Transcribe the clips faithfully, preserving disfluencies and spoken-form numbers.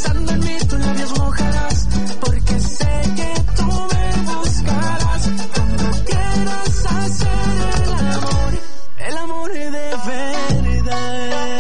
Pensando en mí, tus labios mojarás, porque sé que tú me buscarás. Cuando quieras hacer el amor, el amor de verdad.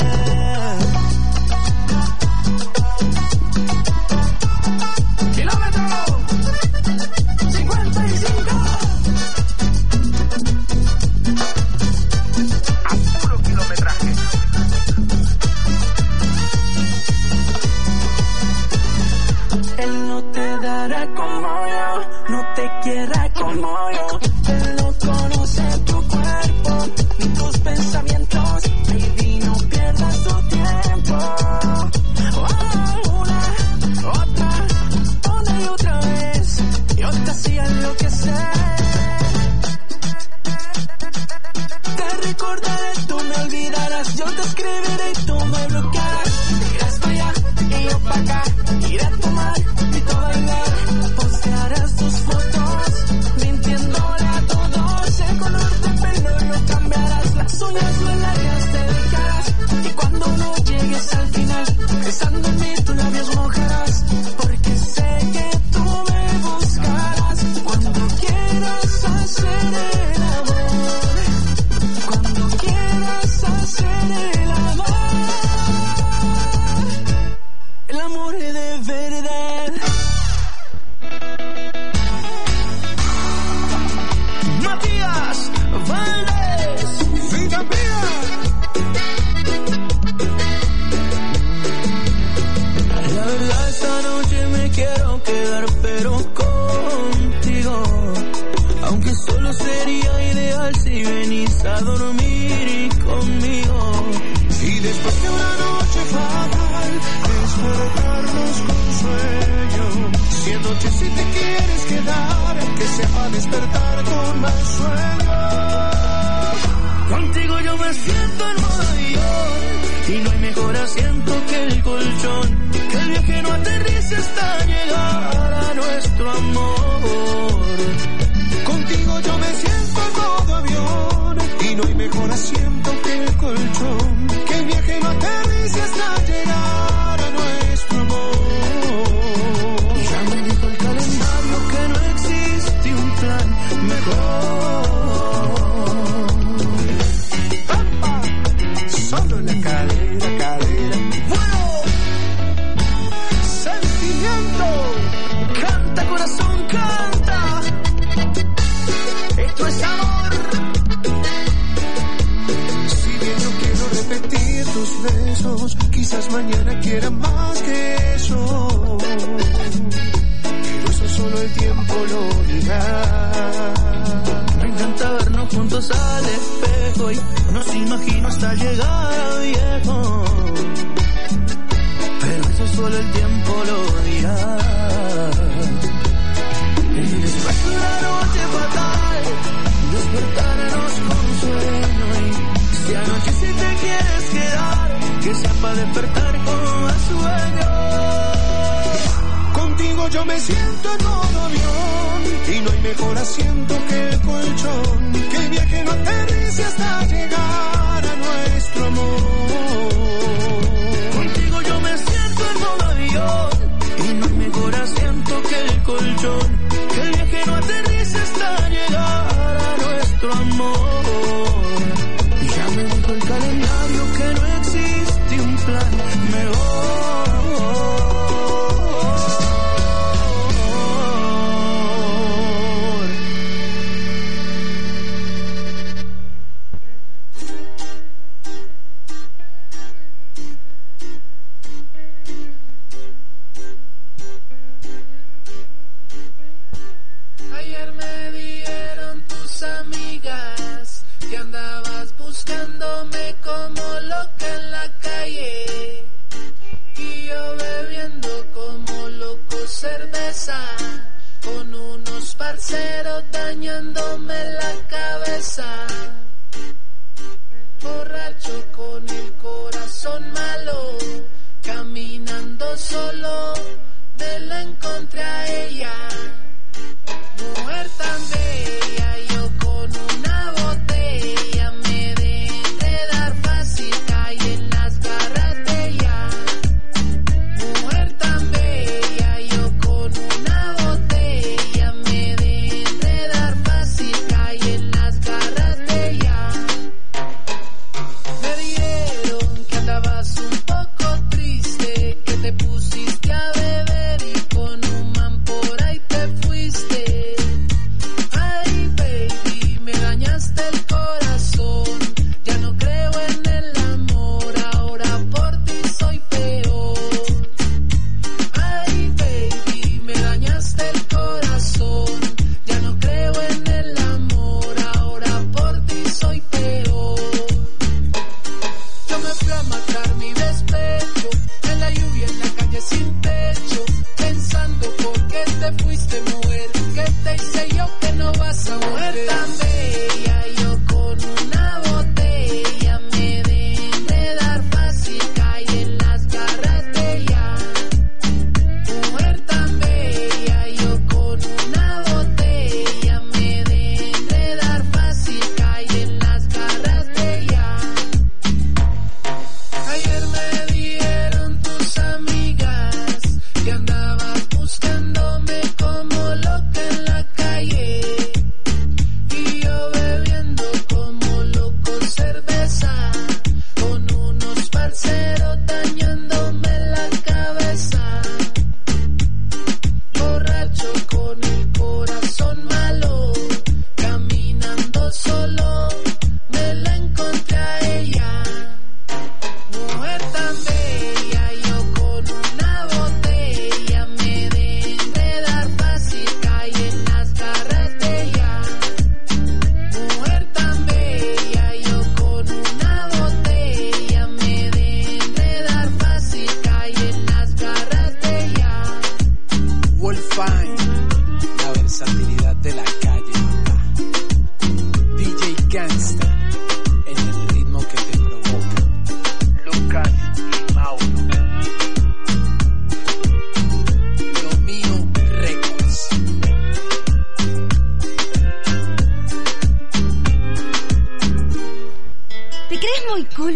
Quiera como yo, él no conoce tu cuerpo ni tus pensamientos, baby, no pierdas tu tiempo. Oh, una, otra, una y otra vez, yo te hacía enloquecer. Te recordaré, tú me olvidarás, yo te escribiré y tú me bloquearás. Irás para allá y yo para acá, iré a tomar y tú a bailar, postearás tus fotos. Uñas muy largas te dejarás, y cuando no llegues al final, pensando en mí, tus labios mojarás, porque sé que tú me buscarás. Cuando quieras hacer el amor, cuando quieras hacer el amor, el amor es de verdad. Matías Valdés, la verdad esta noche me quiero quedar pero contigo, aunque solo sería ideal si venís a dormir conmigo. Y después de una noche fatal, despertarnos con sueño, siendo que si te quieres quedar, que sepa despertar con más sueño. Contigo yo me siento en modo avión, y no hay mejor asiento que el colchón, que el viaje no aterrice hasta llegar a nuestro amor. Contigo yo me siento en modo avión, y no hay mejor asiento que el colchón, que el viaje no aterrice hasta llegar a nuestro amor. Ya me dijo el calendario que no existe un plan mejor. Solo en la cadera, cadera. Bueno, sentimiento. Canta corazón, canta. Esto es amor. Si bien yo quiero repetir tus besos, quizás mañana quiera más que eso. Pero eso solo el tiempo lo dirá. Me encanta vernos juntos al espejo y nos imagino hasta llegar a viejo, pero eso solo el tiempo lo dirá. Y después de una noche fatal, despertarnos con sueño, y si anoche si te quieres quedar, que sea para despertar con más sueño. Contigo yo me siento en modo avión, y no hay mejor asiento que el colchón, que el viaje no aterrice hasta llegar a nuestro amor. Contigo yo me siento en modo avión, y no hay mejor asiento que el colchón, que el viaje no aterrice hasta llegar a nuestro amor. Y ya me dijo el calendario que no existe un plan mejor. Buscándome como loca en la calle, y yo bebiendo como loco cerveza, con unos parceros dañándome la cabeza, borracho con el corazón malo, caminando solo, me la encontré a ella, mujer tan bella, yo con una botella me dejé dar fácil, caí en las garras de ella, mujer tan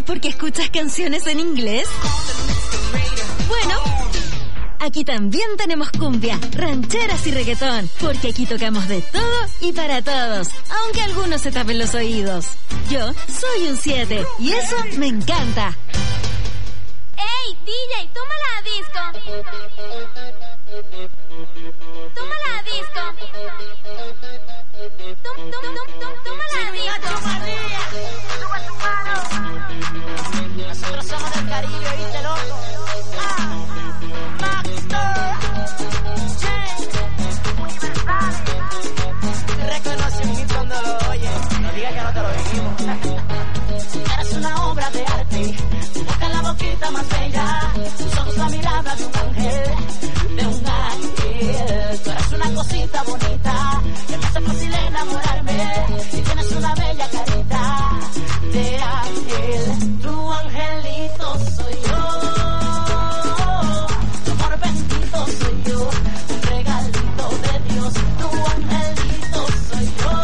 porque escuchas canciones en inglés? Bueno, aquí también tenemos cumbia, rancheras y reggaetón, porque aquí tocamos de todo y para todos, aunque algunos se tapen los oídos. Yo soy un siete y eso me encanta. ¡Ey, D J, toma la disco! ¡Toma la disco! ¡Tum, tum, tum, tum, toma la disco! ¡Sube tu mano! Nosotros somos del Caribe, ¿viste, loco? ¡Ah! Reconoce un hit cuando lo oye. No digas que no te lo dijimos. Eres una obra de arte. Tu boca es la boquita más bella. Tus ojos la mirada de un ángel. De un ángel. Tú eres una cosita bonita que me hace fácil enamorarme. Y tienes una bella carita de ángel. Tu angelito soy yo. Soy yo, un regalito de Dios, tu angelito soy yo,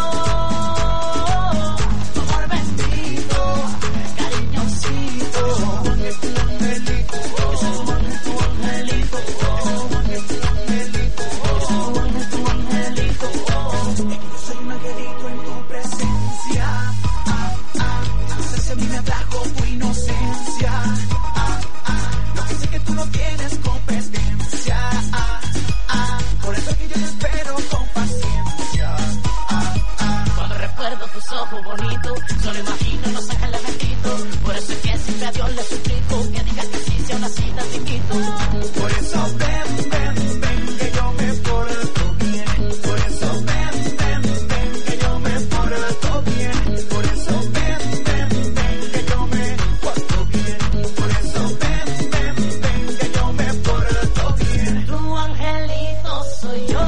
tu amor bendito, cariñosito, tu angelito, yo soy tu ángel, tu angelito, tu ángel, tu angelito, yo soy tu ángel, tu angelito, yo soy un angelito en tu presencia, ah, ah, no sé si a mí me atrajo tu inocencia, ah, ah, lo que sé que tú no tienes competencia. Ah, ah, por eso que yo te espero con paciencia. Ah, ah. Cuando recuerdo tus ojos bonitos, solo imagino los ángeles benditos. Por eso es que siempre a Dios le suplico que digas que sí sea una cita te invito. Por eso ven, ven, ven, que yo me porto bien. Por eso ven, ven, ven, que yo me porto bien. Por eso ven, ven, ven, que yo me porto bien. Por eso ven, ven, ven, que yo me porto bien. Tu angelito soy yo,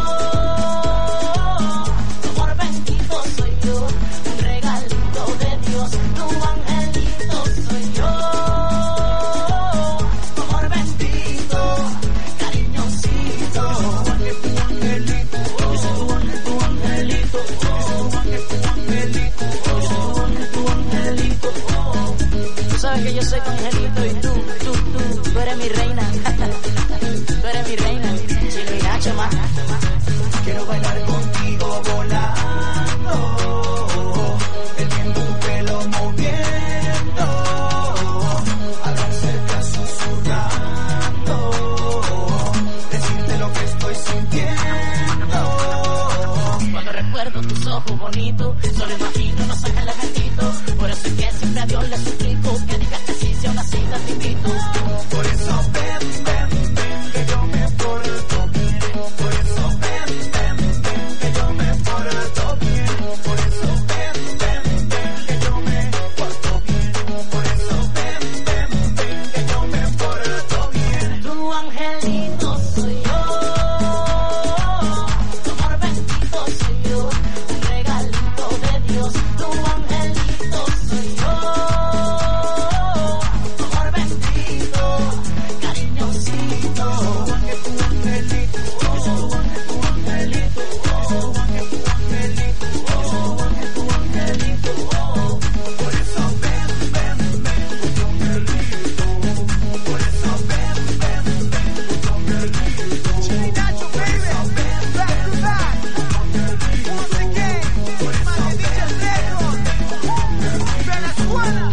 tu amor bendito soy yo, un regalito de Dios. Tu angelito soy yo, tu amor bendito, cariñosito. Tu ángel, tu angelito, yo soy tu ángel, tu angelito. Tu ángel, tu angelito, yo soy tu ángel, tu angelito. Tú sabes que yo soy tu angelito y tú, tú, tú, tú eres mi reina. Tú eres mi reina, Chino y Nacho más. Quiero bailar contigo volando, el viento tu pelo moviendo, hablarte susurrando, decirte lo que estoy sintiendo. Cuando recuerdo tus ojos bonitos, solo imagino los ángeles benditos. Por eso es que siempre a Dios le suplico que digas que sí sea una cita te invito. Por eso ven, ven, ven, que yo me porto bien. Por eso ven, ven, ven, que yo me porto bien. Por eso ven, ven, ven, que yo me porto bien. Por eso ven, ven, ven, que yo me porto bien. Tu angelito soy yo, tu amor bendito soy yo, un regalito de Dios. Tu angelito soy yo, tu amor bendito, cariñosito. Tu ángel, tu angelito, yo soy tu ángel, tu angelito. Tu ángel, tu angelito, yo soy tu ángel, tu angelito. Por eso ven, ven, ven, tu angelito. Por eso ven, ven, ven, tu angelito. Chino y Nacho, baby, back to back, once again. Por eso ven, Venezuela.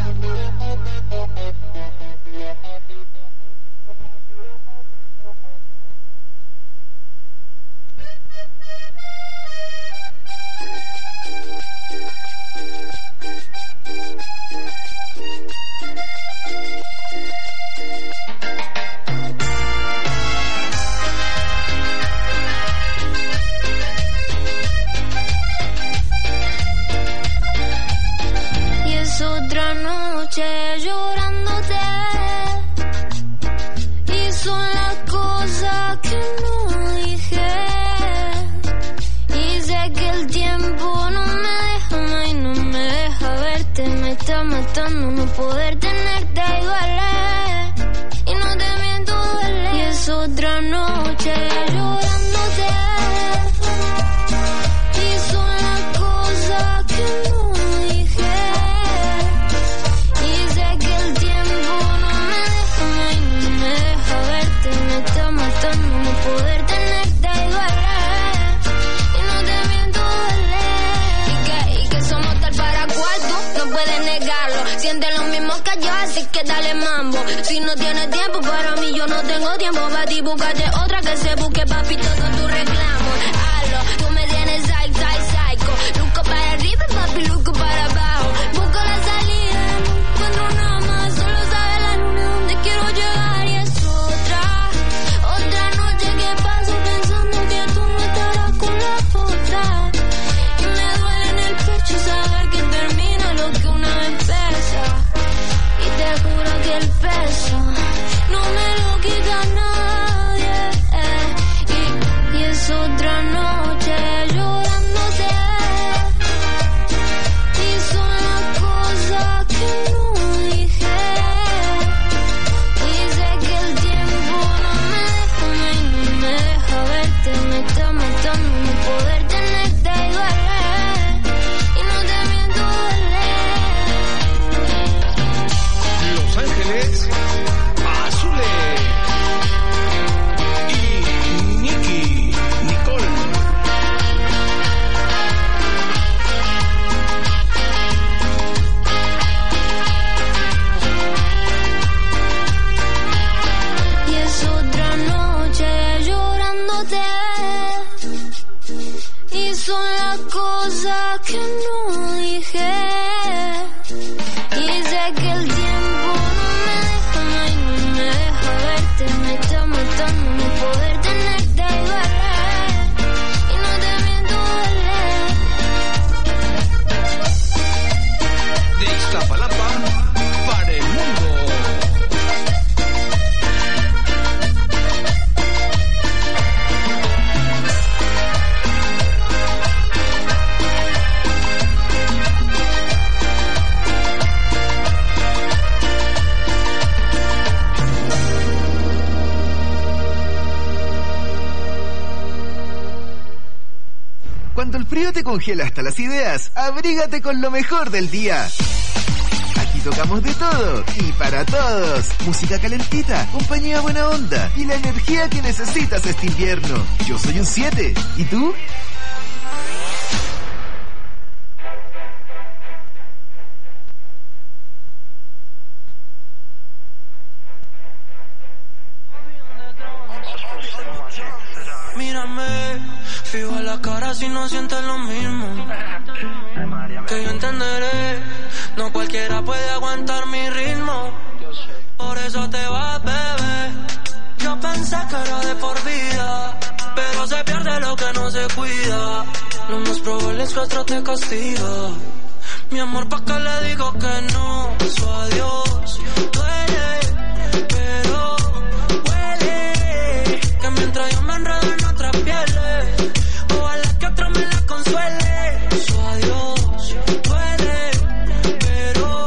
Y es otra noche llorándote. Y son las cosas que no dije. Y sé que el tiempo no me deja, y no me deja verte. Me está matando no poder tenerte y duele. Y no te miento, duele. Y es otra noche llorándote. Y son las cosas que no dije. Y sé matando no poder tenerte y duele. Y no te miento, duele. Y que, y que somos tal para cual tú no puedes negarlo. Siente lo mismo que yo, así que dale mambo. Si no tienes tiempo para mí, yo no tengo tiempo para ti. Búscate otra que se busque, papi, todo tu reclamo. Hazlo, tú me tienes psych, psych, psycho. Luco para arriba, papi, luco para abajo. Busco la salida, no encuentro nada más. Solo sabe la luna donde quiero llegar. Y es otra, otra noche que paso pensando que tú no estarás con la otra. Y me duele en el pecho saber que termina lo que una vez empieza. Y te juro que el peso no me lo quita nadie. eh. Y, y es otra noche llorándote. Y son las cosas que no dije. Y sé que el tiempo no me deja, no me deja verte. Me está matando no poder tenerte y duele. Y no te miento, duele. Los Ángeles Azules y Nicky Nicole. Y es otra noche llorándote. Y son las cosas que no dije. Y sé que el tiempo no me deja, ay, no me deja verte. Me está matando no poder tenerte y duele. Y no te miento, duele. De Iztapalapa para el mundo. Cuando el frío te congela hasta las ideas, abrígate con lo mejor del día. Aquí tocamos de todo y para todos. Música calentita, compañía buena onda y la energía que necesitas este invierno. Yo soy un siete. ¿Y tú? Mírame, fijo a la cara si no sientes lo mismo. Que yo entenderé, no cualquiera puede aguantar mi ritmo. Por eso te vas, bebé. Yo pensé que era de por vida, pero se pierde lo que no se cuida. Lo más probable es que otro te castiga. Mi amor, ¿pa' qué le digo que no? Su adiós duele, pero huele. Que mientras yo me enredo en otras pieles, ojalá que otro me la consuele. Su adiós duele, pero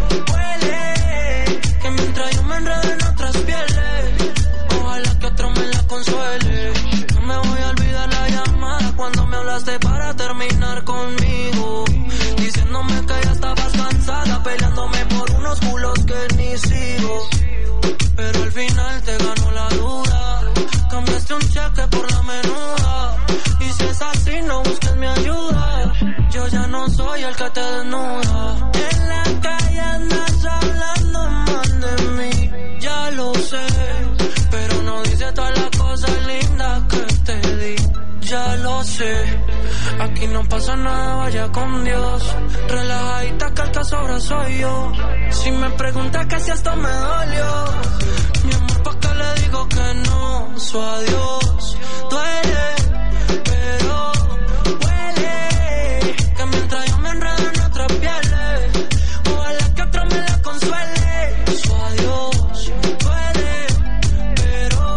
huele. Que mientras yo me enredo en otras pieles, ojalá que otro me la consuele. No me voy a olvidar la llamada cuando me hablaste para terminar conmigo, diciéndome que ya estabas cansada, peleándome por unos culos que ni sigo. Pero al final te ganó la duda, cambiaste un cheque por la menuda. Y si es así, no busques mi ayuda, yo ya no soy el que te desnuda. En la calle andas hablando mal de mí, ya lo sé, pero no dice todas las cosas lindas que te di. Ya lo sé, aquí no pasa nada, vaya con Dios. Relajadita que el que sobra soy yo. Si me preguntas que si esto me dolió, mi amor, ¿pa' qué le digo que no? Su adiós duele, pero huele. Que mientras yo me enredo en otras pieles, ojalá que otro me la consuele. Su adiós duele, pero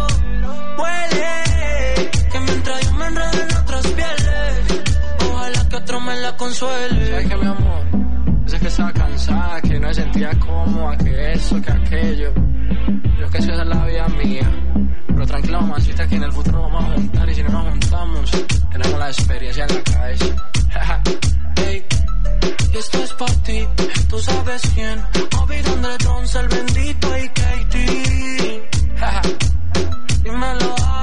huele. Que mientras yo me enredo en otras pieles, ojalá que otro me la consuele. ¿Sabes qué, mi amor? Yo sé que estaba cansada, que no me sentía cómoda, que eso, que aquello. Yo que esa es la vida mía. Pero tranquila, mamacita, que en el futuro vamos a juntar. Y si no nos juntamos, tenemos la experiencia en la cabeza. Hey, y esto es para ti, tú sabes quién. Obi Don el bendito y Katie. Dímelo.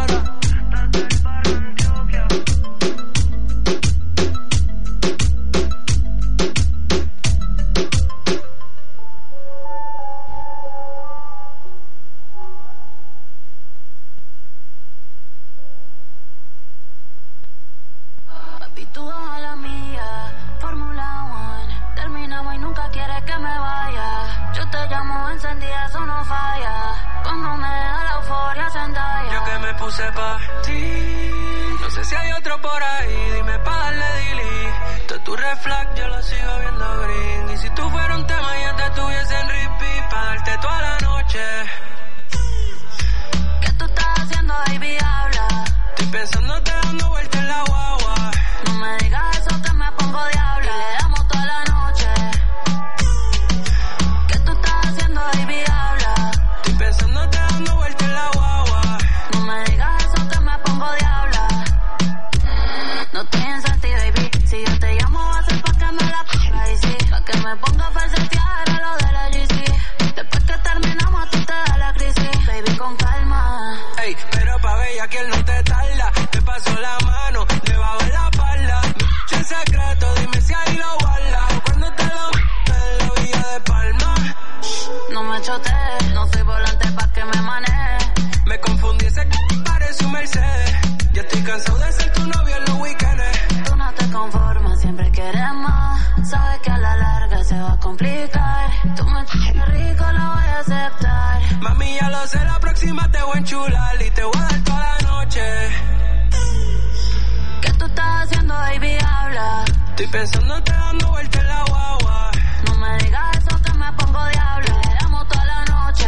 prendida, eso no falla. Cuando me da la euforia se endaya. Yo que me puse pa' ti. No sé si hay otro por ahí, dime pa' darle delete. Tu reflex yo lo sigo viendo green. Y si tú fueras un tema ya te estuviese en repeat pa' darte toda la noche. ¿Qué tú estás haciendo, baby? Habla. Estoy pensándote dando vueltas en la guagua. No me digas eso que me pongo diabla. Y le damos toda la noche. ¿Qué tú estás haciendo, baby? Habla. Estoy pensándote dando vueltas en la guagua. No me digas eso que me pongo diabla. No estoy en ti, baby. Si yo te llamo va a ser pa' que me la ponga y sí. Pa' que me ponga a falsetear a lo de la G C. Después que terminamos a ti te da la crisis. Baby, con calma. Ey, pero pa' bella que él no te tarda. Te paso la mano debajo de la espalda. Mi en secreto, dime si ahí lo guarda. Cuando te lo en la villa de Palma. No me chotees, no soy volante pa' que me maneje. Me confundí, ese c parece un Mercedes. Ya estoy cansado de ser tu novio en los weekends. Tú no te conformas, siempre quieres más. Sabes que a la larga se va a complicar. Tú me chiques rico, lo voy a aceptar. Mami, ya lo sé, la próxima te voy a enchular y te voy a dar toda la noche. ¿Qué tú estás haciendo, baby? Habla. Estoy pensándote dando vueltas en la guagua. No me digas eso que me pongo diablo. Le damos toda la noche.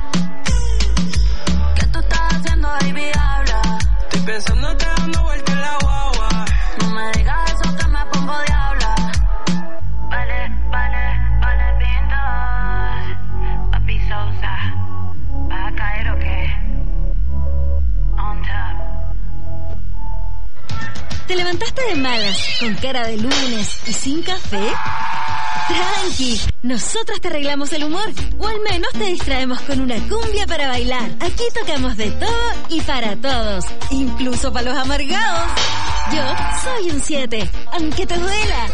¿Qué tú estás haciendo, baby? Habla. Estoy pensándote dando vueltas en la guagua. No me digas eso que me pongo diabla. Vale, vale, vale, pintor. Papi Sousa, ¿vas a caer o qué? On top. ¿Te levantaste de malas, con cara de lunes y sin café? Tranqui, nosotros te arreglamos el humor, o al menos te distraemos con una cumbia para bailar. Aquí tocamos de todo y para todos, incluso para los amargados. Yo soy un siete, aunque te duela.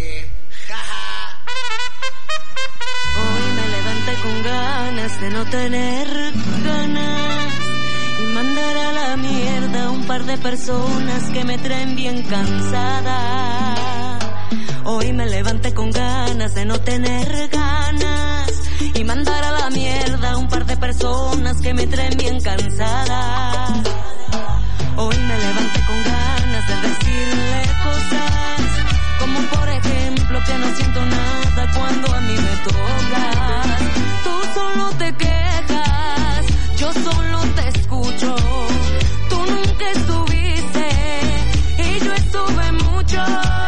Hoy me levanté con ganas de no tener ganas y mandar a la mierda un par de personas que me traen bien cansada. Hoy me levanté con ganas de no tener ganas y mandar a la mierda un par de personas que me traen bien cansada. Hoy me levanté con ganas de decirle cosas como por ejemplo que no siento nada cuando a mí me tocas. Tú solo te quejas, yo solo te escucho. Tú nunca estuviste y yo estuve mucho.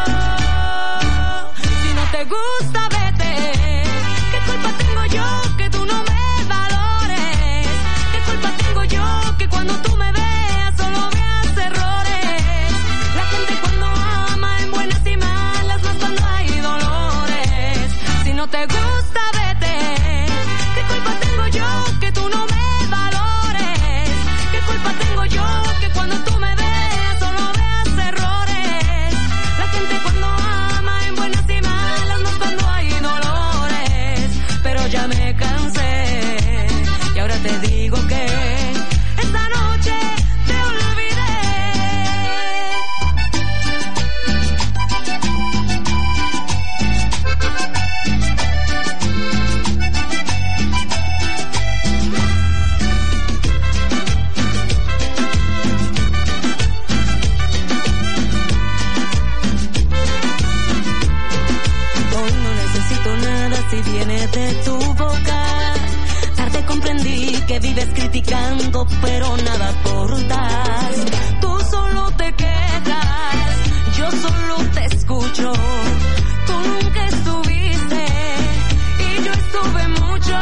Si no te gusta, vete. ¿Qué culpa tengo yo que tú no me valores? ¿Qué culpa tengo yo que cuando tú me veas solo veas errores? La gente cuando ama en buenas y malas, más cuando hay dolores. Si no te gusta, vete. ¿Qué culpa tengo yo que tú no me valores? ¿Qué culpa tengo yo que cuando tú me veas solo veas errores? La gente cuando ama en buenas y malas, más cuando hay dolores. Pero ya me cansé y ahora te digo que esta noche te olvidé. Hoy no necesito nada si viene de tu boca. Tarde comprendí que vives criticando, pero nada aportas. Tú solo te quedas, yo solo te escucho. Tú nunca estuviste y yo estuve mucho.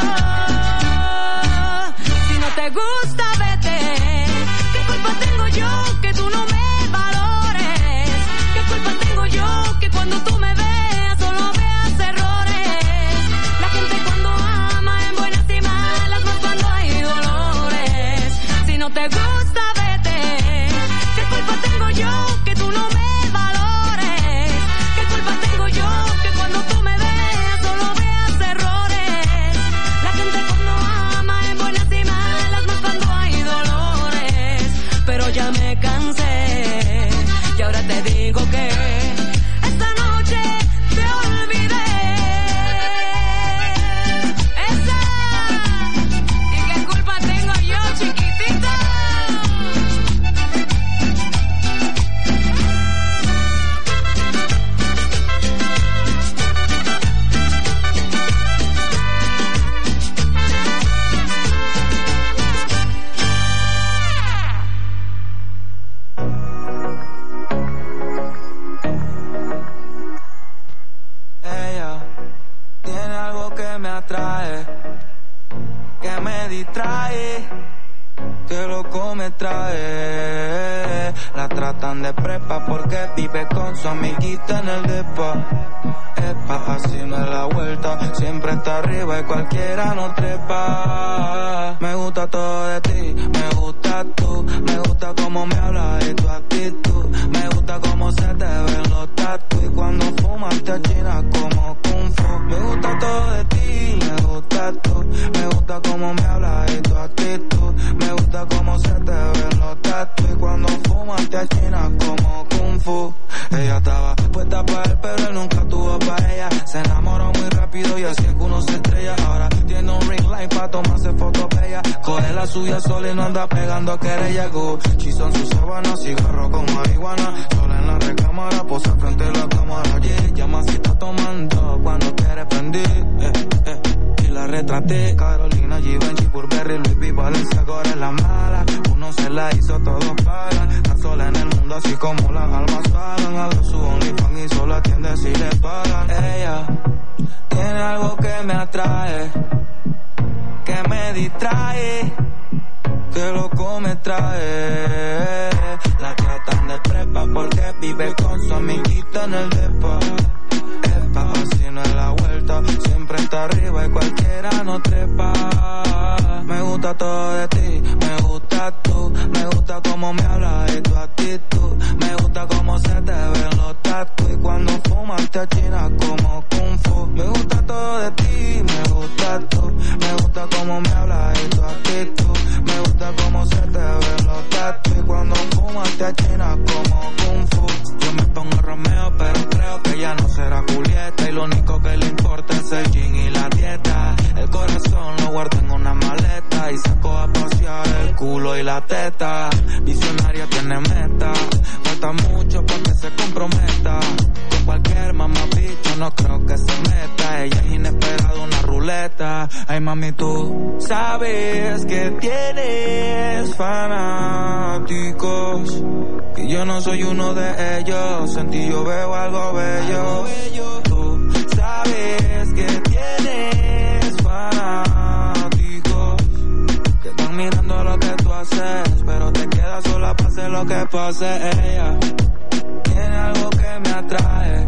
Si no te gusta, vete. ¿Qué culpa tengo yo que tú no me valores? ¿Qué culpa tengo yo que cuando tú me veas solo veas errores? La gente cuando ama en buenas y malas, más cuando hay dolores. Si no te gusta, vete. ¿Qué culpa tengo yo que tú no me valores? ¿Qué culpa tengo yo que cuando tú me veas solo veas errores? La gente cuando ama en buenas y malas, más cuando hay dolores. Pero ya me cansé tratan de prepa porque vive con su amiguita en el depa. Epa, así no es la vuelta, siempre está arriba y cualquiera no trepa. Me gusta todo de ti, me gusta tú, me gusta cómo me hablas y tu actitud. Me gusta cómo se te ven los tatu y cuando fumas te achinas como kung fu. Me gusta todo de ti, me gusta tú, me gusta cómo me hablas y tu actitud. Me gusta cómo se te ven los tatu y cuando fumas te achinas como kung fu. Ella estaba puesta para él pero él nunca tuvo para ella. Se enamoró muy rápido y así es que uno se estrella. Ahora tiene un ring light pa' tomarse fotos bellas. Coge la suya sola y no anda pegando querella. Gucci son sus sábanas, cigarro con marihuana. Sola en la recámara, posa frente a la cámara. Yeah, llama si está tomando cuando quiere prender. Eh, eh. Y la retraté, Carolina, Givenchy, Burberry, Louis V, Valencia, ahora es la mala. Uno se la hizo, todos pagan. Está sola en el mundo así como las almas pagan. Abre su OnlyFans y solo atiende si le pagan. Ella tiene algo que me atrae, que me distrae, que loco me trae. La tratan de prepa porque vive con su amiguita en el depa. Epa, así no es la vuelta, siempre está arriba y cualquiera no trepa. Me gusta todo de ti, me gusta tú, me gusta cómo me hablas y tu actitud. Me gusta cómo se te ven los tatu y cuando fumas te achinas como kung fu. Me gusta todo de ti, me gusta tú, me gusta cómo me hablas y tu actitud. Me gusta cómo se te ven los tatu y cuando fumas te achinas como kung fu. Yo me pongo Romeo pero creo que ya no será Julieta y lo único que le importa es el gin y la dieta. El corazón lo guardo en una maleta y saco a pasear el culo y la teta. Visionaria tiene meta, falta mucho para que se comprometa. Con cualquier mamá bicho no creo que se meta. Ella es inesperada, una ruleta. Ay mami, tú sabes que tienes fanáticos, que yo no soy uno de ellos. En ti yo veo algo bello. Tú sabes que tienes fanáticos, que están mirando lo que tú haces, pero te quedas sola pase lo que pase. Ella tiene algo que me atrae,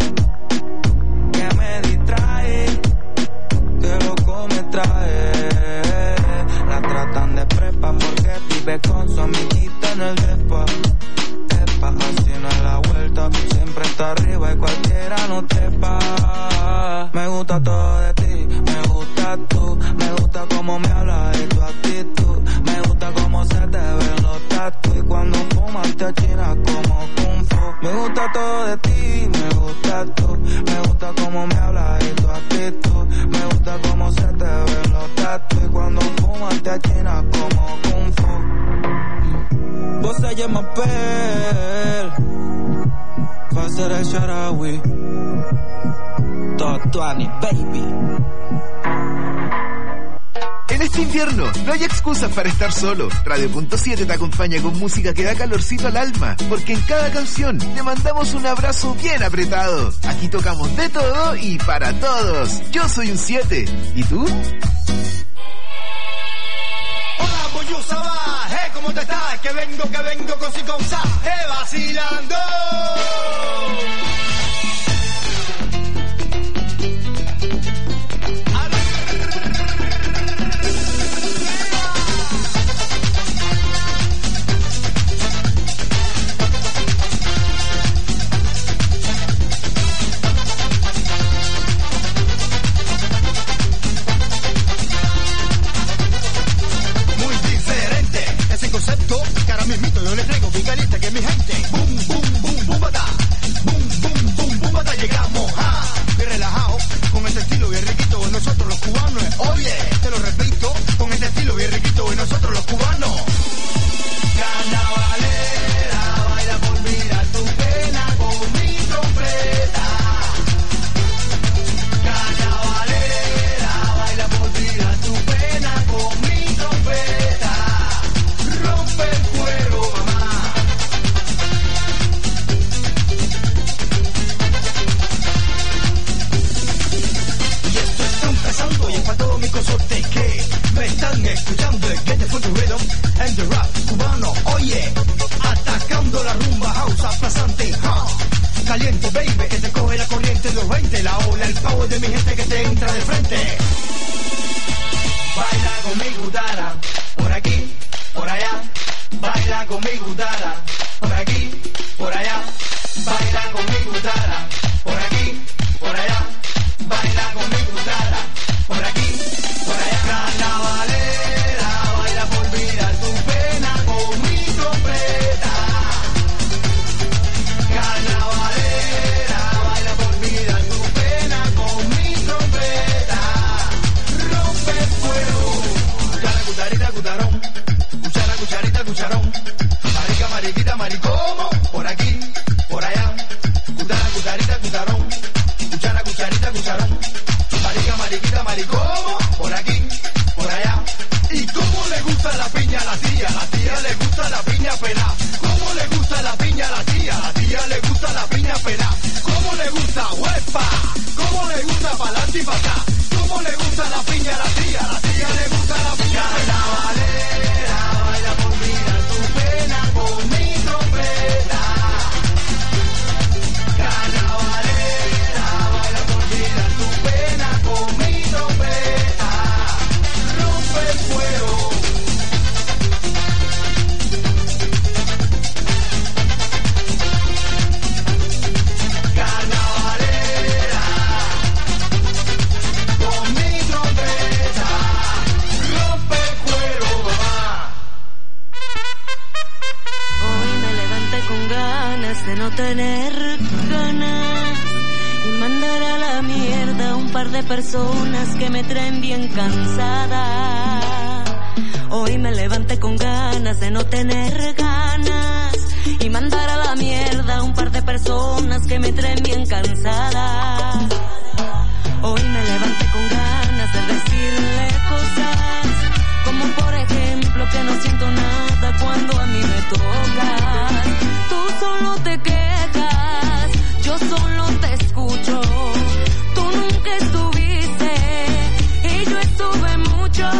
que me distrae, que loco me trae. La tratan de prepa porque vive con su amiguita en el depa. Epa, así no es la vuelta, siempre está arriba y cualquiera no trepa. Me gusta todo de ti, me gusta tú, me gusta cómo me hablas y tu actitud. Me gusta cómo se te ven los tatu y cuando fumas te achinas como kung fu. Me gusta todo de ti, me gusta tú, me gusta cómo me hablas y tu actitud. Me gusta cómo se te ven los tatu y cuando fumas te achinas como kung fu. Vos se llama Pel, va a ser el Sharawi, Totuani, baby. En este invierno no hay excusas para estar solo. Radio punto siete te acompaña con música que da calorcito al alma, porque en cada canción te mandamos un abrazo bien apretado. Aquí tocamos de todo y para todos. Yo soy un siete. ¿Y tú? Hola, Boyusa va, eh, ¿cómo te estás? Que vengo, que vengo con si con sa, eh, vacilando. Concepto, cara mismito, yo le traigo bien caliente que mi gente. Boom, boom, boom, boom, bata. flow de mi gente que te entra de frente. Baila con mi gutara, por aquí, por allá. Baila con mi gutara, por aquí, por allá. Baila con mi gutara, por aquí, por allá. Baila con mi gutara, por aquí, por allá. Carnavalera, baila por olvidar tu pena con mi trompeta. Carnavalera, baila por olvidar tu pena con mi trompeta. Rompe el fuego, cuchara, cucharita, cucharón. Cuchara, cucharita, cucharón. Marica, mariquita, maricomo. Por aquí, por allá. Cuchara, cucharita, cucharón. Cuchara, cucharita, cucharón. Marica, mariquita, maricomo. Por aquí, por allá. ¿Y cómo le gusta la piña a la tía? La tía le gusta la piña pena. ¿Cómo le gusta la piña a la tía? La tía le gusta la piña pena. ¿Cómo le gusta huepa? ¿Cómo le gusta pa'lante y pa' acá? ¿Cómo le gusta la piña a la tía? La tía le gusta la piña pena. Carnavalera, baila por mirar tu pena con mi trompeta. Carnavalera, baila por mirar tu pena con mi trompeta. Rompe el fuego. Carnavalera, con mi trompeta. Rompe el fuego, mamá. Hoy me levanté con ganas de no tener ganas y mandar a la mierda a un par de personas que me traen bien cansada. Hoy me levanté con ganas de no tener ganas y mandar a la mierda a un par de personas que me traen bien cansada. Hoy me levanté con ganas de decirle cosas como por ejemplo que no siento nada cuando a mí me tocas. Tú solo te quejas, yo solo te escucho. Tú nunca estuviste y yo estuve mucho.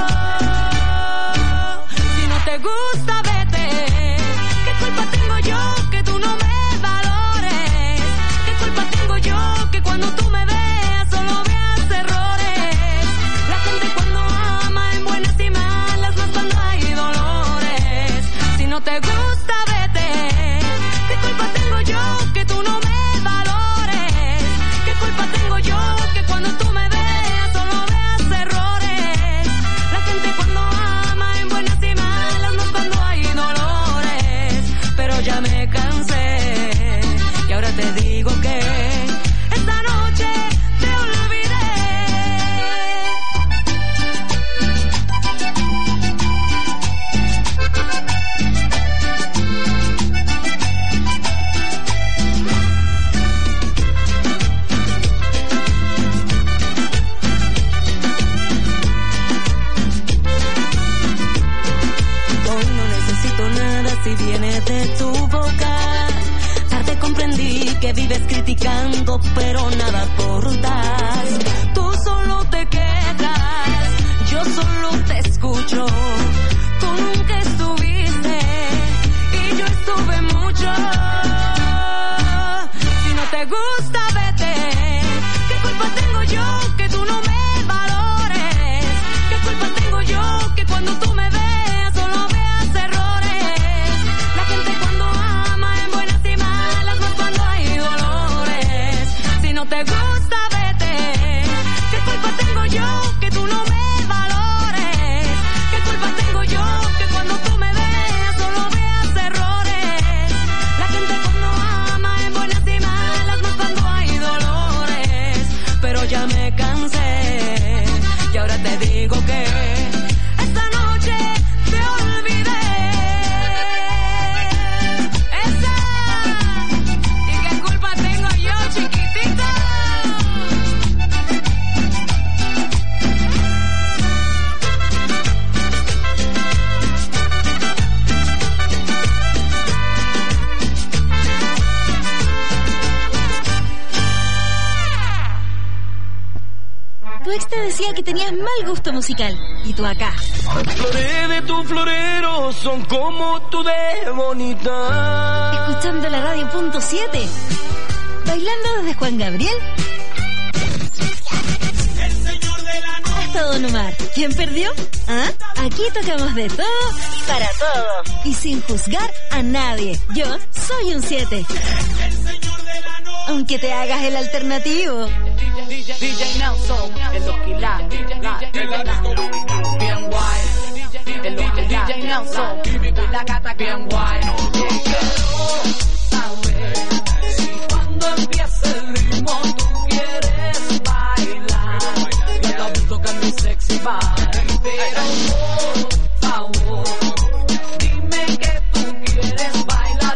Si no te gusta, vete. ¿Qué culpa tengo yo que tú no me valores? ¿Qué culpa tengo yo que cuando tú me veas solo veas errores? La gente cuando ama en buenas y malas, más cuando hay dolores. Si no te gusta, vete. ¿Qué culpa tengo yo que tú no me valores? ¿Qué culpa tengo yo que cuando tú me veas solo veas errores? La gente cuando ama en buenas y malas, más cuando hay dolores. Pero ya me cansé y ahora te digo que esta noche te olvidé. Hoy no necesito nada si viene de tu boca. Tarde comprendí que vives criticando, pero nada aportas. Tú solo te quejas, yo solo te escucho. Tú nunca estuviste y yo estuve mucho. Si no te gusta, vete. ¿Qué culpa tengo yo que tú no me valores? ¿Qué culpa tengo yo que cuando tú me veas solo veas errores? La gente cuando ama en buenas y malas, más cuando hay dolores. Si no te gusta, vete. ¿Qué culpa tengo yo que tú no me valores? ¿Qué culpa tengo yo que cuando tú me veas solo veas errores? La gente cuando ama en buenas y malas, más cuando hay dolores. Pero ya me cansé y ahora te digo que esta noche te olvidé. Esa. ¿Y qué culpa tengo yo, chiquitito? Tu ex te decía que tenías mal gusto musical y tú acá, Flores de tu florero son como tú de bonita. escuchando la radio punto siete, bailando desde Juan Gabriel hasta Don Omar. ¿Quién perdió? ¿Ah? Aquí tocamos de todo y para todos. Y sin juzgar a nadie. Yo soy un siete. Aunque te hagas el alternativo. D J Nelson, el Oquilá, bien guay. El D J Nelson, y la gata bien guay. Quiero saber si cuando empiece el ritmo tú quieres bailar. Y acabo tocar mi sexy body, pero por favor, dime que tú quieres bailar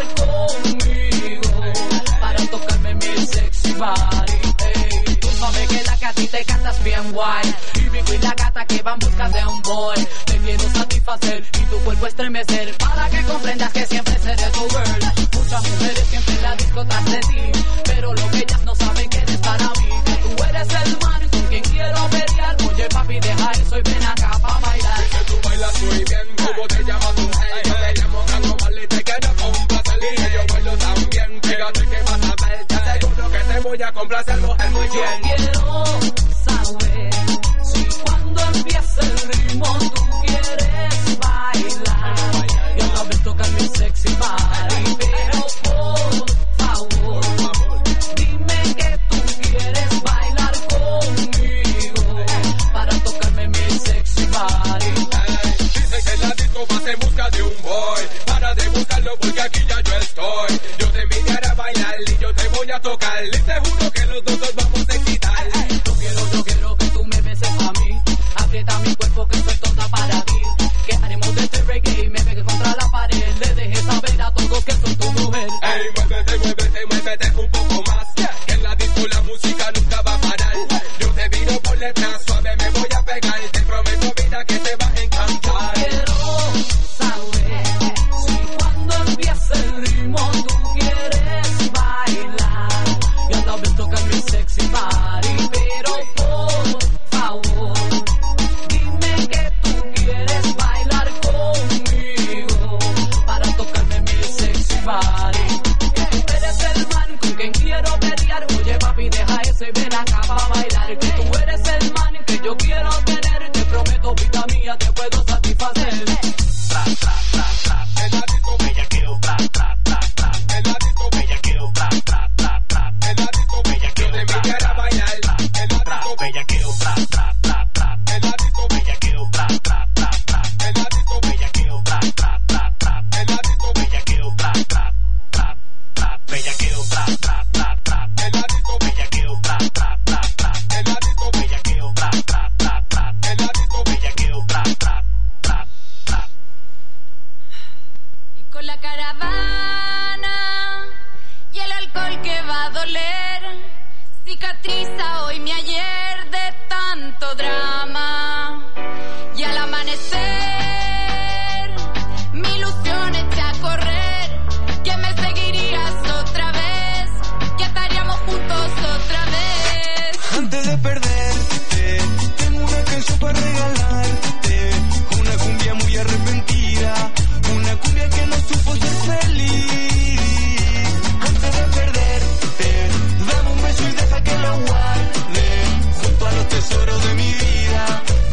conmigo para tocarme mi sexy body. Ey, tú sabes que la que a ti te cantas bien guay. Y Vico y la gata que van busca de un boy. Te quiero satisfacer y tu cuerpo estremecer para que comprendas que siempre seré tu girl. Muchas mujeres siempre en la disco tras de ti, pero lo que ellas no saben que eres para mí. Que tú eres el man con quien quiero pelear. Oye papi, deja eso y ven acá pa' bailar. Que tú bailas muy bien, ¿cómo te llamas tú? Hey, yo te llamo Carlos y te quiero complacer. Y yo bailo también, fíjate que vas a ver. Te aseguro que te voy a complacer, mujer, muy bien. Yo quiero saber si cuando empiece el ritmo tú quieres bailar. Y a la vez tocar mi sexy body, pero por favor, dime que tú quieres bailar conmigo para tocarme mi sexy body. Dicen que en la disco vas en busca de un boy. Para de buscarlo porque aquí ya yo estoy. Yo te invitaré a bailar y yo te voy a tocar. Y te juro que los dos nos vamos a excitar. Yo quiero, yo quiero que tú me beses a mí. Aprieta mi cuerpo que soy toda para ti. Que haremos de este reggae y me pegue contra la pared. Le dejes saber a todos que soy tu mujer. Ey, muévete, muévete, muévete un poco más. Que en la disco la música nunca va a parar. Yo te viro por detrás, suave me voy a pegar. Te prometo vida que te va a encantar. Quiero saber si cuando empiece el ritmo tú quieres bailar. Y a la vez tocar mi sexy body, pero por favor, dime que tú quieres bailar conmigo para tocarme mi sexy body. Que tú eres el man con quien quiero pelear. Oye papi, deja eso y ven acá pa' bailar. Que tú eres el man que yo quiero tener. Te prometo vida mía, te puedo satisfacer. Tra, tra, tra, tra. En la disco bellaqueo, tra, tra, tra, tra. En la disco bellaqueo, tra, tra, tra, tra. En la disco bellaqueo, te invitaré a bailar. En la disco bellaqueo, tra, tra, tra, tra. En la disco bellaqueo, tra, tra, tra, tra. En la disco bellaqueo, tra, tra, tra, tra. En la disco bellaqueo, tra, tra, tra, tra. Bellaqueo, tra, tra, tra, tra. En la disco bellaqueo, tra, tra, tra, tra. En la disco bellaqueo, tra, tra, tra, tra. En la disco bellaqueo, tra, tra, tra, tra. Y con la caravana y el alcohol que va a doler, cicatriza hoy mi ayer de tanto drama. Y al amanecer mi ilusión echa a correr, que me seguirías otra vez, que estaríamos juntos otra vez. Antes de perderte, tengo una canción para regalarte. Una cumbia muy arrepentida, una cumbia que no supo ser feliz. Antes de perderte, dame un beso y deja que lo guarde junto a los tesoros de mi vida.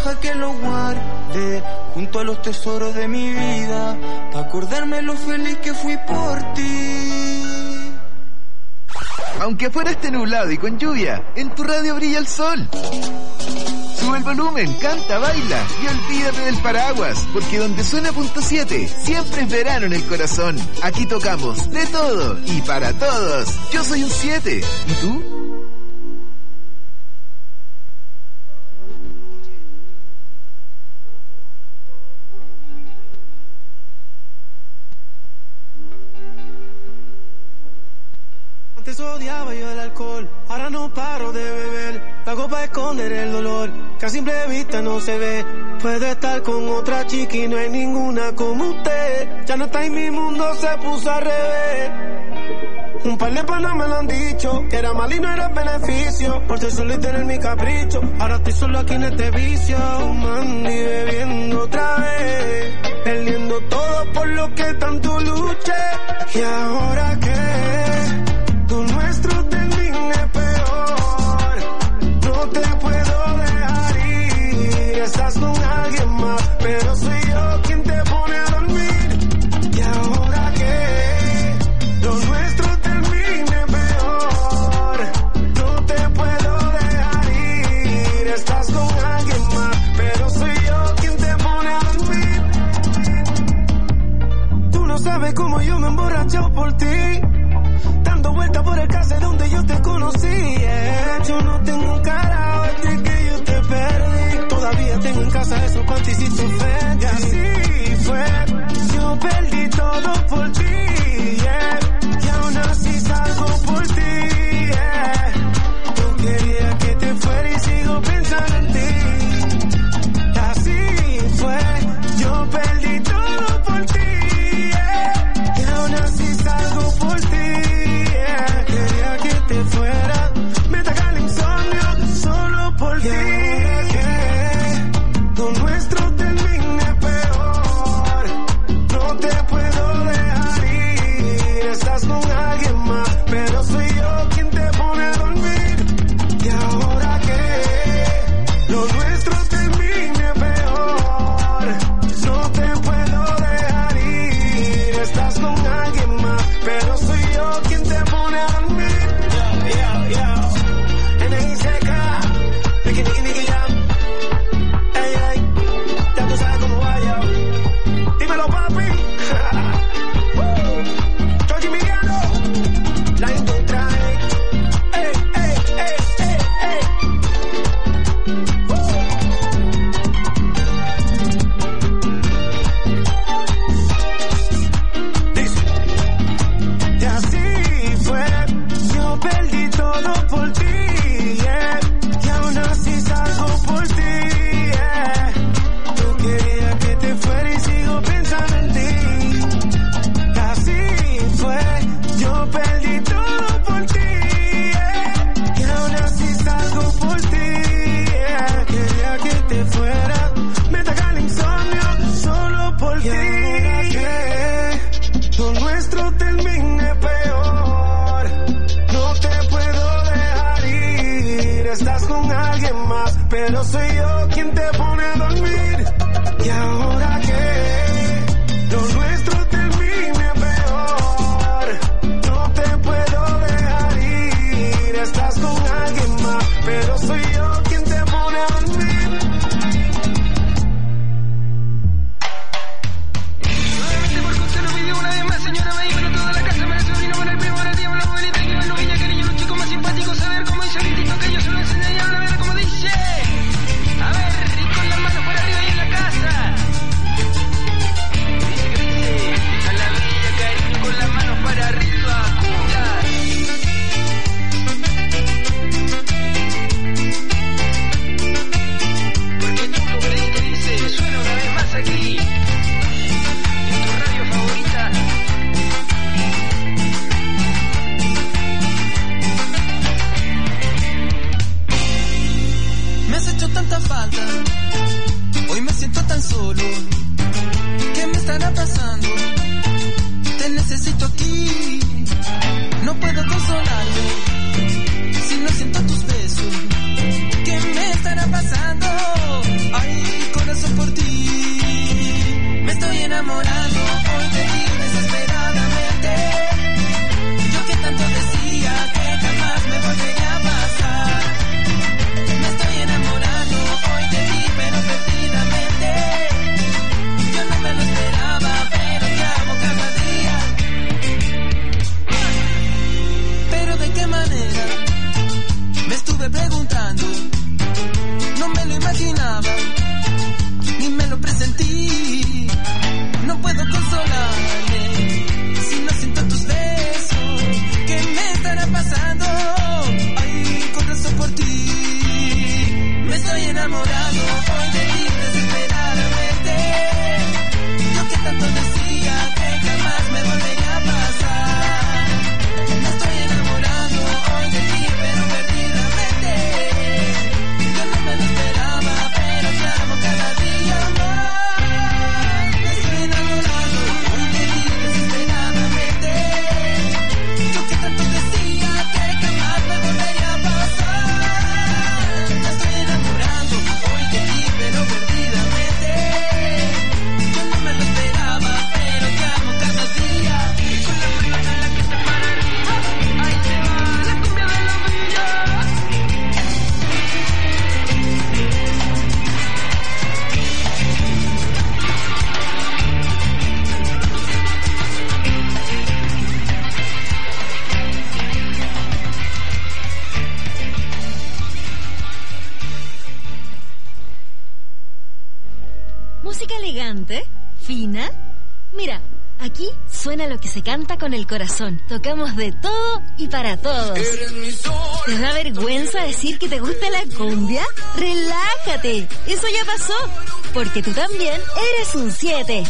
deja que lo guarde junto a los tesoros de mi vida, pa' acordarme lo feliz que fui por ti. Aunque afuera esté nublado y con lluvia, en tu radio brilla el sol. Sube el volumen, canta, baila y olvídate del paraguas, porque donde suena punto siete, siempre es verano en el corazón. Aquí tocamos de todo y para todos. Yo soy un siete. ¿Y tú? Antes odiaba yo el alcohol, ahora no paro de beber. La copa para esconder el dolor, que a simple vista no se ve. Puedo estar con otra chica y no hay ninguna como usted. Ya no está en mi mundo, se puso al revés. Un par de panas me lo han dicho, que era mal y no era beneficio, por ser solo y tener mi capricho. Ahora estoy solo aquí en este vicio, fumando y bebiendo otra vez, perdiendo todo por lo que tanto luché. Y ahora qué, lo nuestro termine peor, no te puedo dejar ir. Estás con alguien más, pero soy yo quien te pone a dormir. Y ahora que lo nuestro termine peor, no te puedo dejar ir. Estás con alguien más, pero soy yo quien te pone a dormir. Tú no sabes cómo yo me he emborrachado por ti, dando vueltas por el case donde yo te conocí. Yeah. Yo no tengo cara desde que yo te perdí. Todavía tengo en casa esos cuanticitos fe. Y así fue, yo perdí todo por ti. Yeah. Y aún así salgo por ti. Yeah. Yo quería que te fuera y sigo pensando en ti. Y así fue, yo perdí todo por ti. Yeah. Y aún así salgo por ti. Fuera, me ataca el insomnio solo por ti. Ahora que lo nuestro enamorado hoy de ti desesperadamente. Yo que tanto decía que jamás me volvería a pasar. Me estoy enamorando hoy de ti pero perdidamente. Yo no me lo esperaba pero te amo cada día. Pero de qué manera me estuve preguntando. No me lo imaginaba ni me lo presentí. No puedo consolarme si no siento tus besos. ¿Qué me estará pasando? Ay, con razón por ti. Me estoy enamorado hoy de ti desesperadamente. Yo que tanto decía que jamás me volvería a pasar. Me estoy enamorado hoy de ti pero perdidamente. Yo no me lo esperaba pero te amo cada día más. Me estoy enamorado hoy de ti desesperadamente. Yo que tanto decía que jamás me volvería a pasar. Me estoy enamorando hoy de ti pero perdidamente. Yo no me lo esperaba pero te amo cada día. Con la mano en la que se para arriba, ahí te va la cumbia de la villa. Música elegante, fina. Mira, aquí suena lo que se canta con el corazón. Tocamos de todo y para todos. ¿Te da vergüenza decir que te gusta la cumbia? Relájate, eso ya pasó, porque tú también eres un siete.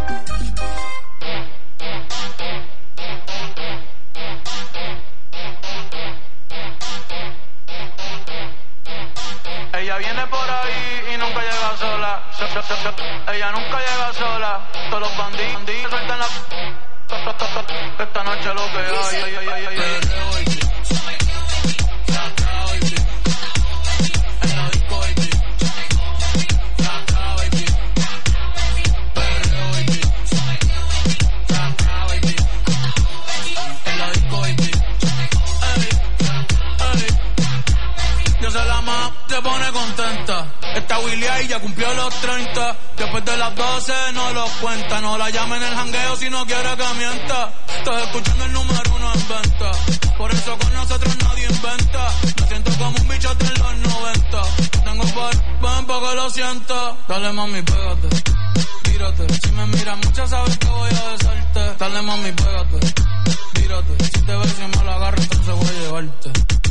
Ella viene por ahí y nunca llega sola. So- so- so- so- Ella nunca llega sola. Todos los bandidos bandidos sueltan la... Esta noche lo que hay. ay, ay, ay, ay, ay. Se pone contenta. Esta Willy ahí ya cumplió los treinta. Después de las doce no los cuenta. No la llamen en el jangueo si no quiere que mienta. Estás escuchando el número uno en venta. Por eso con nosotros nadie inventa. Me siento como un bicho de los noventa. Tengo par, ven pa' que lo sienta. Dale mami, pégate, tírate. Si me miras mucho sabes que voy a besarte. Dale mami, pégate, tírate. Si te ves y me la agarro entonces voy a llevarte.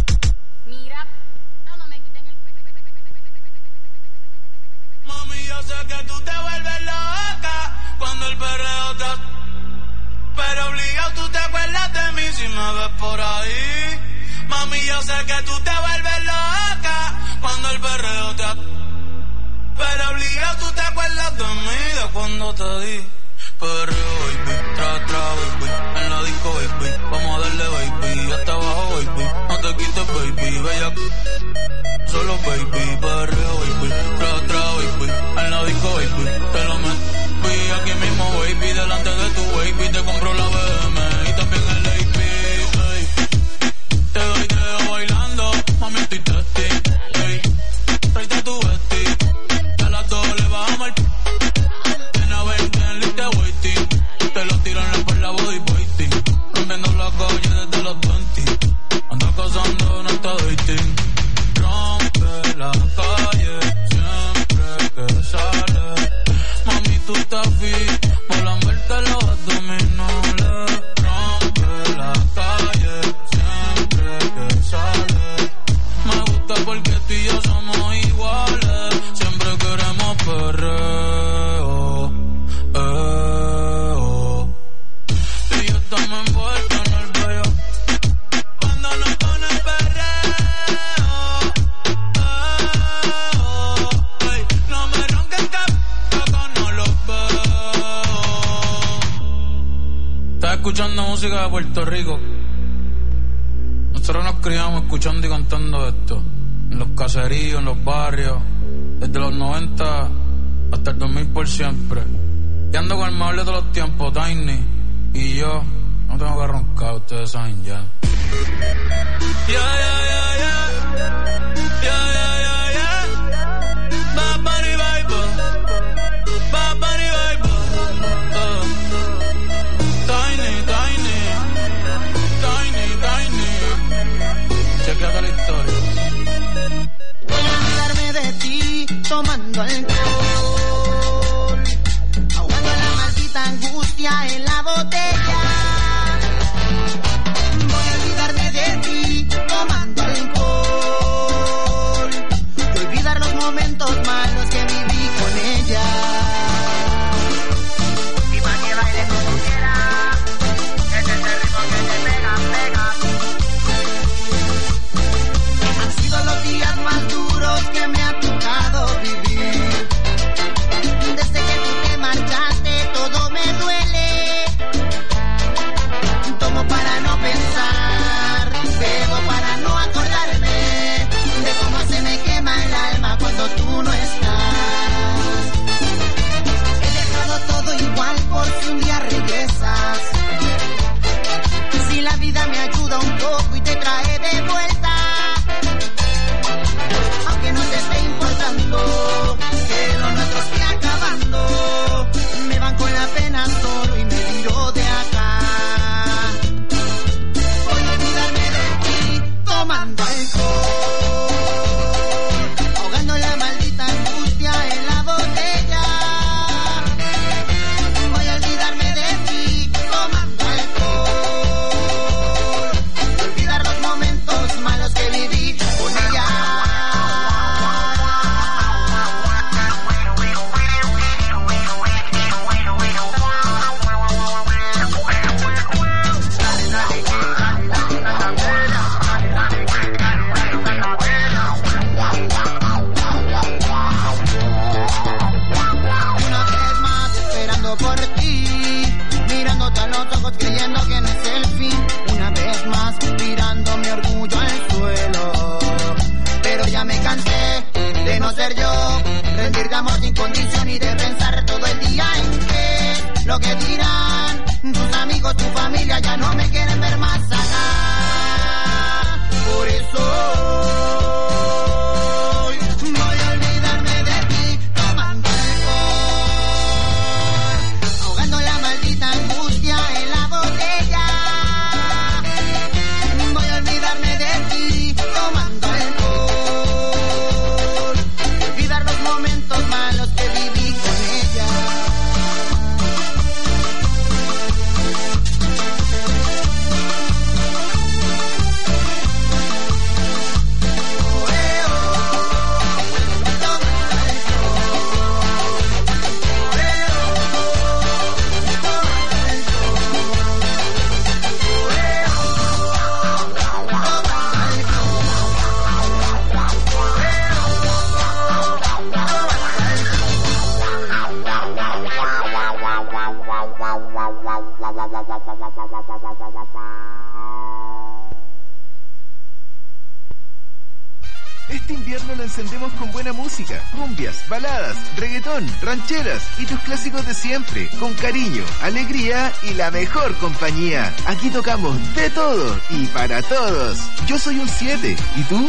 Mami, yo sé que tú te vuelves loca cuando el perreo te... Pero obligado tú te acuerdas de mí si me ves por ahí. Mami, yo sé que tú te vuelves loca cuando el perreo te... Pero obligado tú te acuerdas de mí de cuando te di. Perreo, baby, tra, tra, baby, en la disco, baby, vamos a darle, baby, hasta abajo, baby, no te quites, baby, bella, solo, baby, perreo, baby, tra, tra, baby, en la disco, baby, te lo meto, aquí mismo, baby, delante de tu baby, te compro la B M y también el A P, ey, te doy dedo bailando, mami, estoy testing, ey, tráete tu vesti, a las dos le bajamos el... Te lo tiran en por la body waiting. Rompiendo la calle desde los veinte. Anda cazando, no está dating. Rompe la calle siempre que sale. Mami, tú estás fit. Molan verte los abdominales. Rompe la calle siempre que sale. Me gusta porque tú y yo somos iguales. Siempre queremos perreo. Eh. Estamos envueltos en el bello cuando nos pone el perreo. Oh, hey, no me ronquen que no los veo. Estás escuchando música de Puerto Rico. Nosotros nos criamos escuchando y cantando esto en los caseríos, en los barrios, desde los noventa hasta el dos mil por siempre. Y ando con el mejor de todos los tiempos, Tiny. Y yo no tengo que roncar, ustedes saben ya. Ya, ya, ya, ya. Ya, ya, ya, ya. Bad Bunny Bible. Bad Bunny Bible. Uh. Tiny, tiny. Tiny, tiny. Chequea la historia. Voy a olvidarme de ti tomando alcohol, ahogando la maldita angustia en la botella. Voy a olvidarme de ti tomando alcohol y olvidar los momentos malos que viví con ella. Y pa' que baile como quiera, este es el ritmo que te pega, pega. Han sido los días más duros que me ha tocado vivir. Desde que tú te marchaste todo me duele. Tomo para no pensar, bebo para no acordarme de cómo se me quema el alma cuando tú no estás. He dejado todo igual por si un día regresas. Si la vida me ayuda un poco y te trae de vuelta, aunque no te esté importando que lo nuestro esté acabando, me van con la pena solo y me tiro de acá. Voy a olvidarme de ti tomando alcohol, ahogando la maldita angustia en la botella. Voy a olvidarme de ti tomando alcohol y olvidar los momentos malos que viví con ella. Una vez más esperando por ti, mirándote a los ojos creyendo que no es el fin. Una vez más tirando mi orgullo al suelo, pero ya me cansé de no ser yo, rendir de amor sin condición y de pensar todo el día en qué, lo que dirán tus amigos, tu familia, ya no me quieren ver más acá. Por eso voy a olvidarme de ti tomando alcohol, ahogando la maldita angustia en la botella. Voy a olvidarme de ti tomando alcohol, olvidar los momentos malos que viví con ella. Este invierno lo encendemos con buena música, cumbias, baladas, reggaetón, rancheras y tus clásicos de siempre, con cariño, alegría y la mejor compañía. Aquí tocamos de todo y para todos. Yo soy un siete, ¿y tú?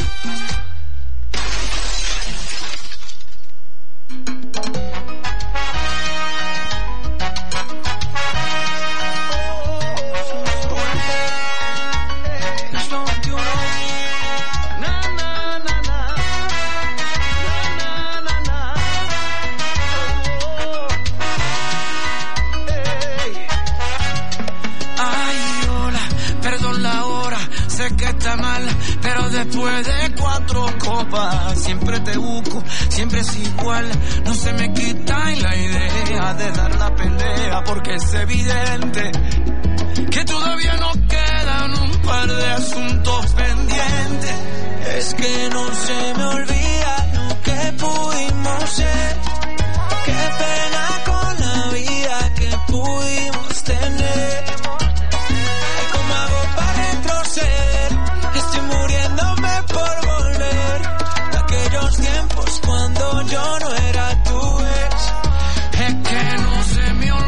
Pero después de cuatro copas siempre te busco, siempre es igual. No se me quita la idea de dar la pelea, porque es evidente que todavía nos quedan un par de asuntos pendientes. Es que no se me olvida lo que pudimos ser. Qué pena con la vida que pudimos tener. ¿Cómo hago para retroceder? Estoy muriéndome por volver a aquellos tiempos cuando yo no era tu ex. Es que no se me olvida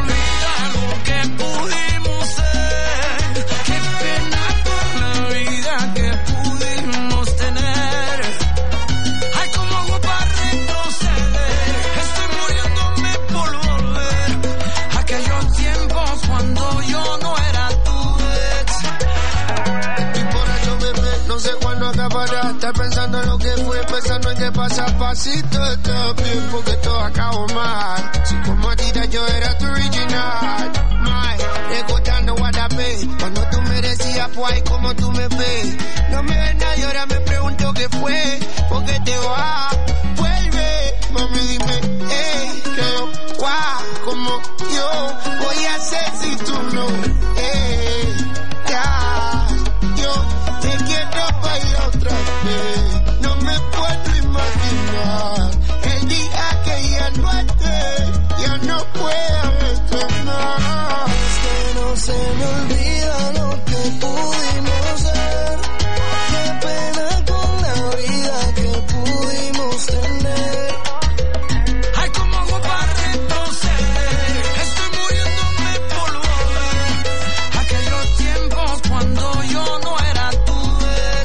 pasa a pasito, todo bien porque todo acabó mal. Si como a ti yo era tu original. My, recordando Guadalajara, cuando tú me decías, pues ay, como tú me ves. No me ves nada y ahora me pregunto qué fue, ¿por qué te vas? Vuelve, mami, dime, hey, que yo, guau, como yo voy a hacer si tú no, hey, ya, yo te quiero bailar otra vez, no me puedo imaginar el día que ya no esté, ya no pueda retornar. Es que no se me olvida lo que pudimos ser, qué pena con la vida que pudimos tener. Ay, ¿cómo hago para retroceder? Estoy muriéndome por volver. Aquellos tiempos cuando yo no era tu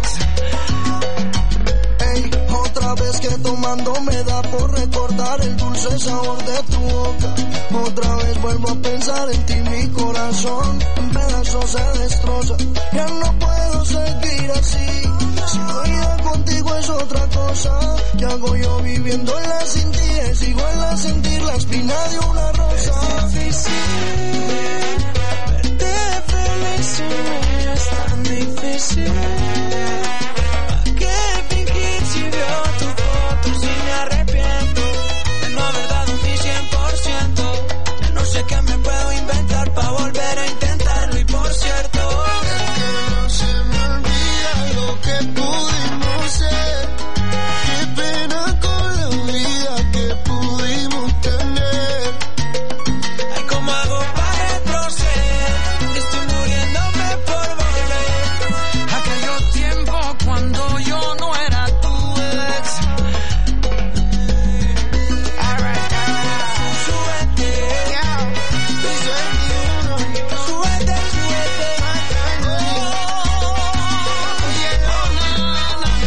ex. Ey, otra vez que tomando me da por recordar el dulce sabor de tu boca. Otra vez vuelvo a pensar en ti, mi corazón en pedazos se destroza. Ya no puedo seguir así. Si la vida contigo es otra cosa, ¿qué hago yo viviendo en la sin ti? Sigo en la sentir la espina de una rosa. Es difícil verte feliz y es tan difícil. ¿Para qué fingir si veo tu foto si me arrepiento de no haber dado mi cien por ciento? Ya no sé qué me puedo inventar para volver a intentarlo y por cierto es que no se me olvida lo que pudimos ser, qué pena con la vida que pudimos tener. Ay, ¿cómo hago para retroceder? Estoy muriéndome por volver. Aquellos tiempos cuando yo no era tu ex. Alright, alright. Súbete, Yeah, yo soy uno. súbete, súbete. Oye, no, no, no, no.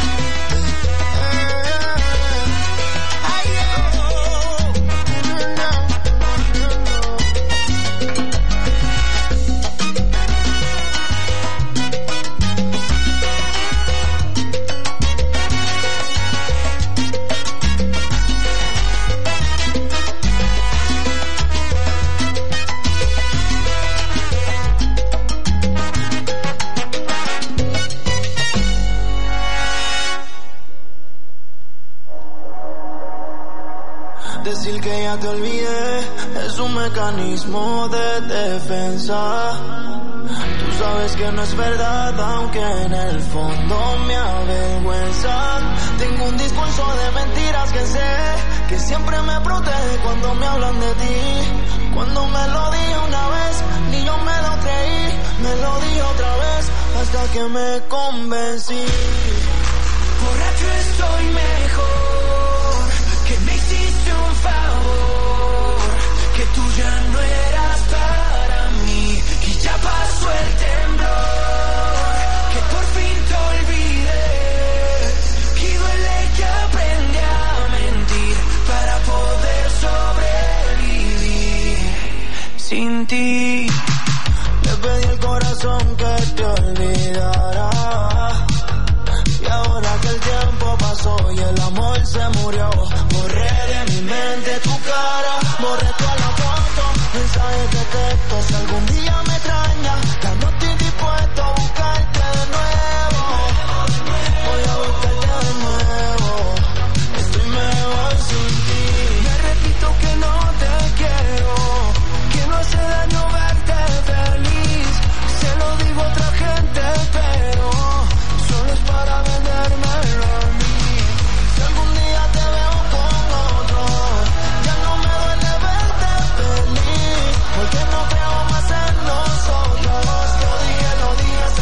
Ay, yeah. No, no, no, no. Decir que ya te olvidé es un mecanismo de defensa. Tú sabes que no es verdad, aunque en el fondo me avergüenza. Tengo un discurso de mentiras que sé que siempre me protege cuando me hablan de ti. Cuando me lo dije una vez, ni yo me lo creí. Me lo dije otra vez hasta que me convencí. Borracho estoy mejor, que me hiciste un favor, que tú ya no eras para mí y ya pasó el temblor, que por fin te olvidé y duele que aprendí a mentir para poder sobrevivir sin ti. Le pedí al corazón que te olvidara. Y ahora que el tiempo pasó y el amor se murió, borré de mi mente tu cara, borré toda la